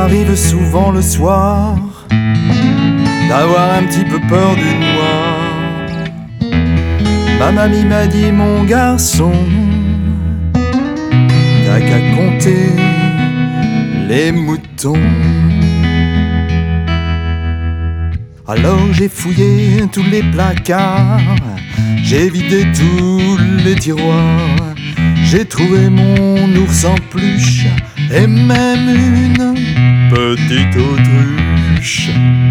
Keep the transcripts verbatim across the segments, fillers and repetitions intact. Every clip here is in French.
m'arrive souvent le soir d'avoir un petit peu peur du noir. Ma mamie m'a dit, mon garçon, t'as qu'à compter les moutons. Alors j'ai fouillé tous les placards, j'ai vidé tous les tiroirs, j'ai trouvé mon ours en peluche et même une petite autruche.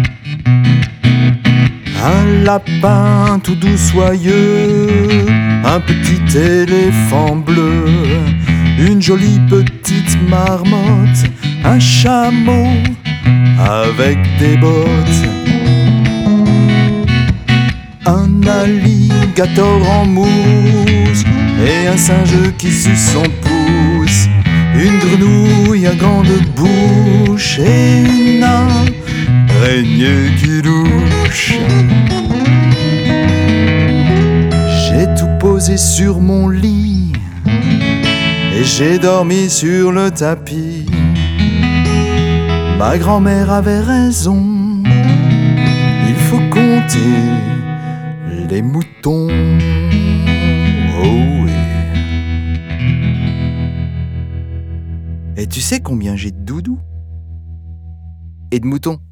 Un lapin tout doux soyeux, un petit éléphant bleu, une jolie petite marmotte, un chameau avec des bottes, un alligator en mousse et un singe qui suce son pouce, une grenouille à grande bouche et une araignée qui louche. J'ai tout posé sur mon lit et j'ai dormi sur le tapis. Ma grand-mère avait raison, il faut compter les moutons. Oh oui. Et tu sais combien j'ai de doudous et de moutons?